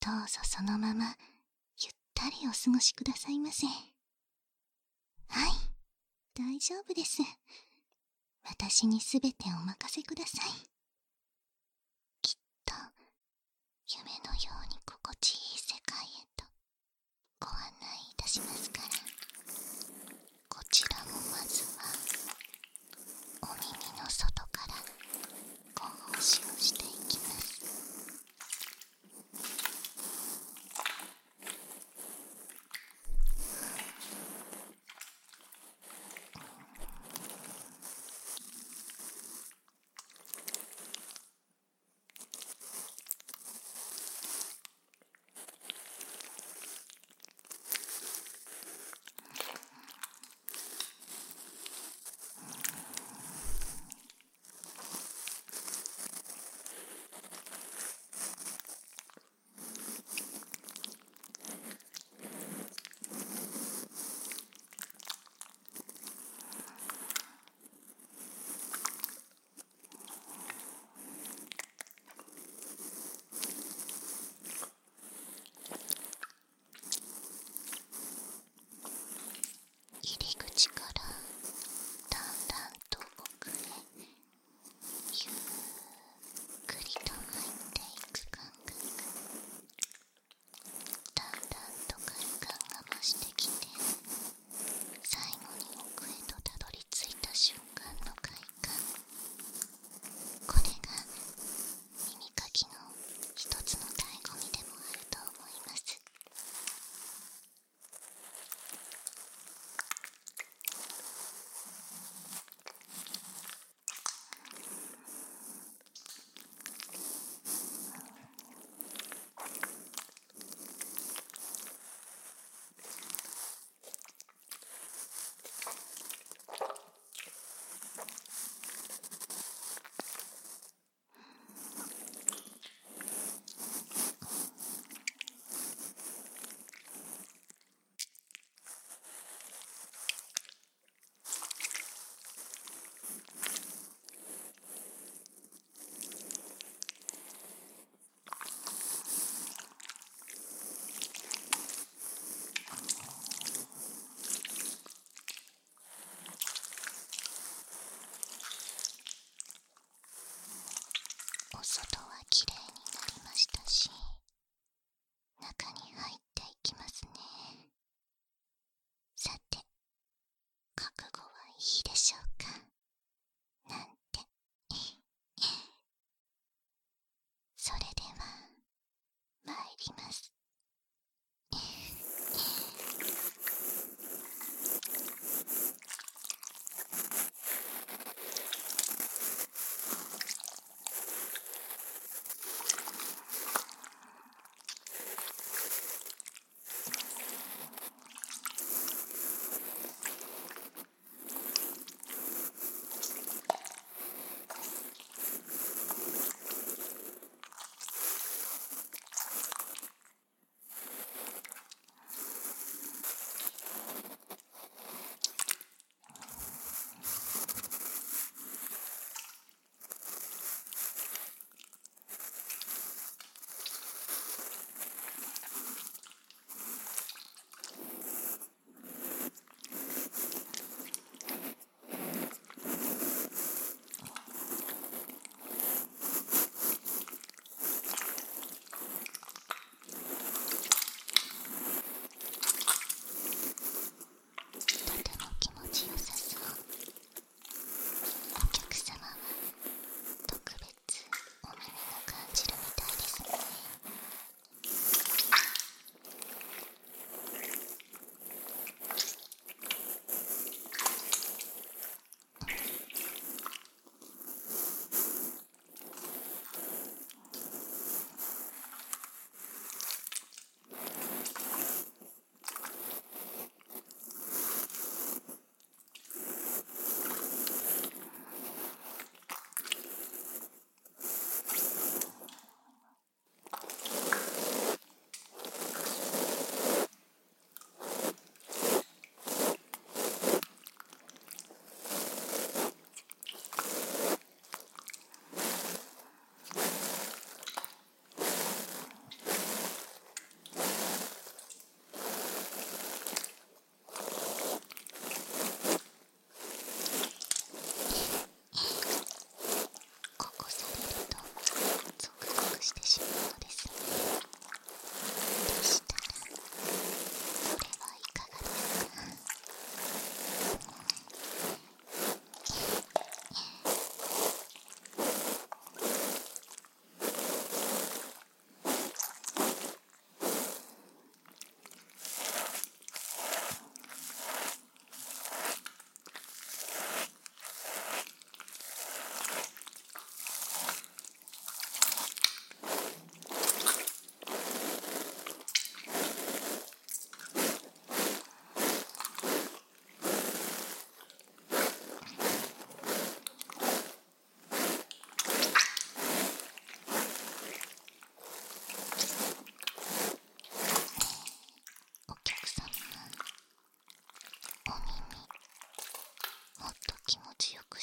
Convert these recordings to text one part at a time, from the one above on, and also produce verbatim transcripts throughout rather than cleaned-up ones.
どうぞそのままゆったりお過ごしくださいませ。はい、大丈夫です。私にすべてお任せください。きっと夢のように心地いい世界へとご案内いたしますから、こちらもまずはお耳の外からご奉仕をしていきます。入り口からだんだんと奥へゆっくりと入っていく感覚、だんだんと快感が増してきて、最後に奥へとたどり着いた瞬間の快感、これが耳かきの一つの醍醐味でもあると思います。お外はきれいになりましたし、中に入っていきますね。さて、覚悟はいいでしょうか、なんて。それでは参ります。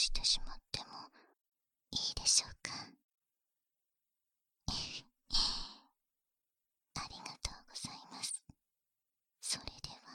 してしまってもいいでしょうか。ありがとうございます。それでは。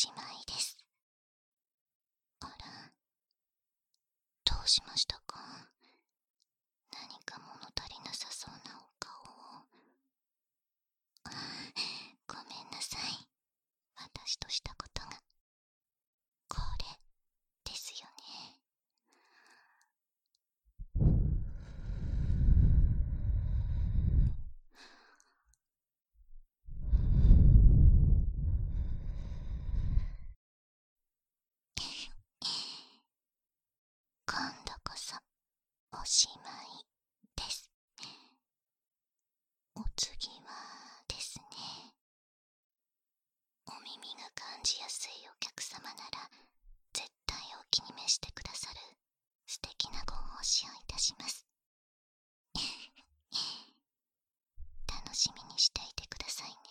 しまいです。あら、どうしましたか？何か物足りなさそうなお顔を。あ、ごめんなさい。私としたことがこれですよね。今度こそおしまいです。お次はですね、お耳が感じやすいお客様なら絶対お気に召してくださる素敵なご奉仕をいたします。楽しみにしていてくださいね。